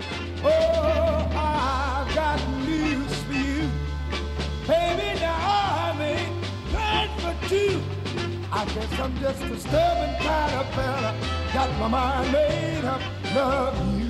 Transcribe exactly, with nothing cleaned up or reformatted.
Oh, I've got news for you. Baby, now I'm ain't planned for two. I guess I'm just a stubborn kind of fella. Got my mind made up, love you.